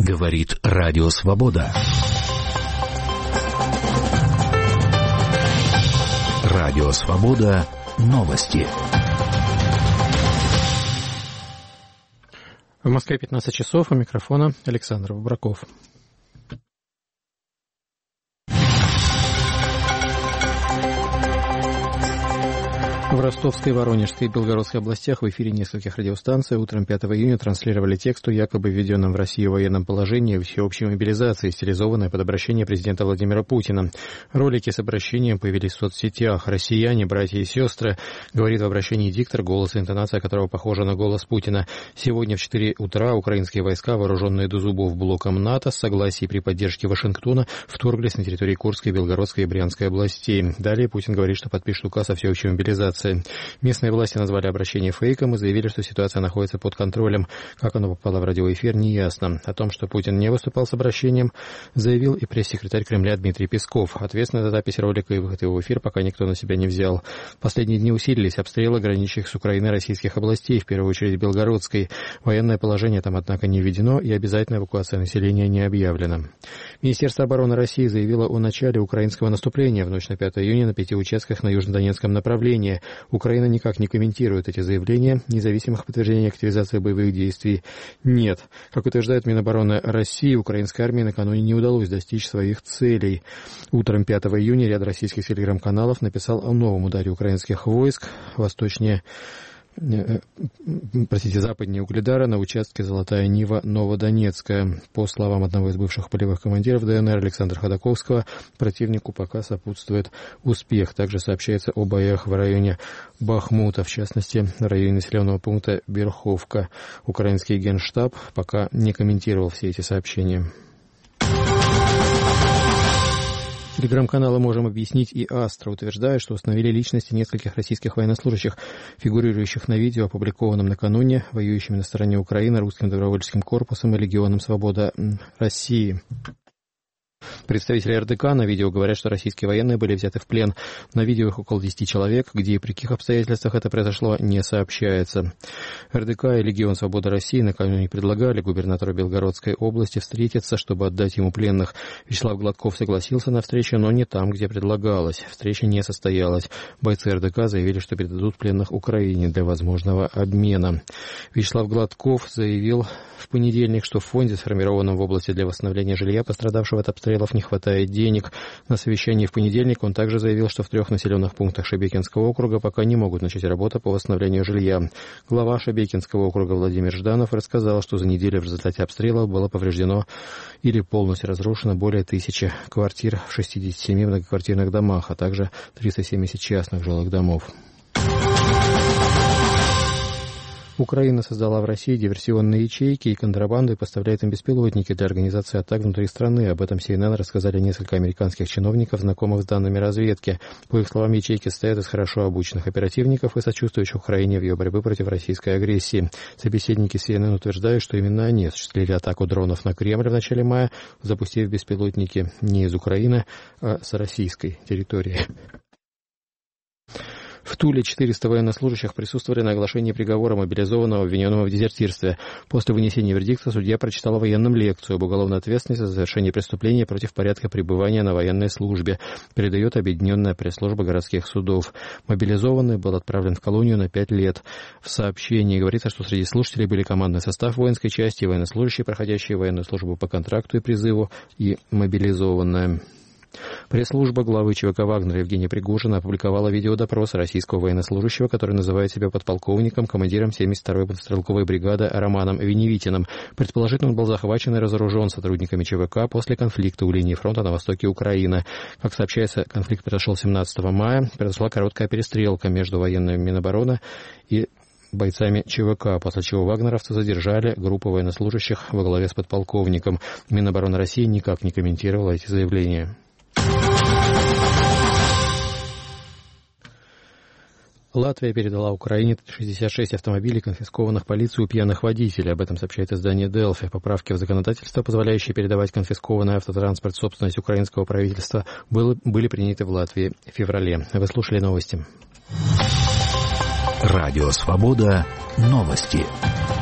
Говорит Радио Свобода. Радио Свобода. Новости. В Москве 15 часов. У микрофона Александр Выбраков. В Ростовской, Воронежской и Белгородской областях в эфире нескольких радиостанций утром 5 июня транслировали текст о якобы введенном в России военном положении и всеобщей мобилизации, стилизованное под обращение президента Владимира Путина. Ролики с обращением появились в соцсетях. «Россияне, братья и сестры», говорит в обращении диктор, голос и интонация которого похожа на голос Путина. Сегодня в 4 утра украинские войска, вооруженные до зубов блоком НАТО, с согласия и при поддержке Вашингтона, вторглись на территории Курской, Белгородской и Брянской областей. Далее Путин говорит, что подпишет указ о всеобщей мобилизации. Местные власти назвали обращение фейком и заявили, что ситуация находится под контролем. Как оно попало в радиоэфир, неясно. О том, что Путин не выступал с обращением, заявил и пресс-секретарь Кремля Дмитрий Песков. Ответственность за запись ролика и выход его в эфир пока никто на себя не взял. В последние дни усилились обстрелы граничащих с Украиной российских областей, в первую очередь Белгородской. Военное положение там, однако, не введено и обязательная эвакуация населения не объявлена. Министерство обороны России заявило о начале украинского наступления в ночь на 5 июня на 5 участках на южнодонецком направлении. Украина никак не комментирует эти заявления. Независимых подтверждений активизации боевых действий нет. Как утверждает Минобороны России, украинской армии накануне не удалось достичь своих целей. Утром 5 июня ряд российских телеграм-каналов написал о новом ударе украинских войск западнее Угледара на участке Золотая Нива Новодонецкая. По словам одного из бывших полевых командиров ДНР Александра Ходаковского, противнику пока сопутствует успех. Также сообщается о боях в районе Бахмута, в частности, в районе населенного пункта Берховка. Украинский генштаб пока не комментировал все эти сообщения. Телеграм-каналы «Можем объяснить» и «Астра» утверждают, что установили личности нескольких российских военнослужащих, фигурирующих на видео, опубликованном накануне, воюющими на стороне Украины Русским добровольческим корпусом и Легионом Свобода России. Представители РДК на видео говорят, что российские военные были взяты в плен. На видео их около 10 человек. Где и при каких обстоятельствах это произошло, не сообщается. РДК и Легион Свободы России накануне предлагали губернатору Белгородской области встретиться, чтобы отдать ему пленных. Вячеслав Гладков согласился на встречу, но не там, где предлагалось. Встреча не состоялась. Бойцы РДК заявили, что передадут пленных Украине для возможного обмена. Вячеслав Гладков заявил в понедельник, что в фонде, сформированном в области для восстановления жилья пострадавшего от обстрелов, не хватает денег. На совещании в понедельник он также заявил, что в 3 населенных пунктах Шебекинского округа пока не могут начать работу по восстановлению жилья. Глава Шебекинского округа Владимир Жданов рассказал, что за неделю в результате обстрелов было повреждено или полностью разрушено более 1000 квартир в 67 многоквартирных домах, а также 370 частных жилых домов. Украина создала в России диверсионные ячейки и контрабанду и поставляет им беспилотники для организации атак внутри страны. Об этом CNN рассказали несколько американских чиновников, знакомых с данными разведки. По их словам, ячейки состоят из хорошо обученных оперативников и сочувствующих Украине в ее борьбе против российской агрессии. Собеседники CNN утверждают, что именно они осуществили атаку дронов на Кремль в начале мая, запустив беспилотники не из Украины, а с российской территории. В Туле 400 военнослужащих присутствовали на оглашении приговора мобилизованного, обвиненного в дезертирстве. После вынесения вердикта судья прочитал военным лекцию об уголовной ответственности за совершение преступления против порядка пребывания на военной службе, передает Объединенная пресс-служба городских судов. Мобилизованный был отправлен в колонию на 5 лет. В сообщении говорится, что среди слушателей были командный состав воинской части, военнослужащие, проходящие военную службу по контракту и призыву, и мобилизованные. Пресс-служба главы ЧВК «Вагнера» Евгения Пригожина опубликовала видеодопрос российского военнослужащего, который называет себя подполковником, командиром 72-й мотострелковой бригады Романом Веневитиным. Предположительно, он был захвачен и разоружен сотрудниками ЧВК после конфликта у линии фронта на востоке Украины. Как сообщается, конфликт произошел 17 мая. Произошла короткая перестрелка между военными Минобороны и бойцами ЧВК, после чего вагнеровцы задержали группу военнослужащих во главе с подполковником. Минобороны России никак не комментировала эти заявления. Латвия передала Украине 66 автомобилей, конфискованных полицией у пьяных водителей. Об этом сообщает издание «Делфи». Поправки в законодательство, позволяющие передавать конфискованный автотранспорт в собственность украинского правительства, были приняты в Латвии в феврале. Вы слушали новости. Радио «Свобода». Новости.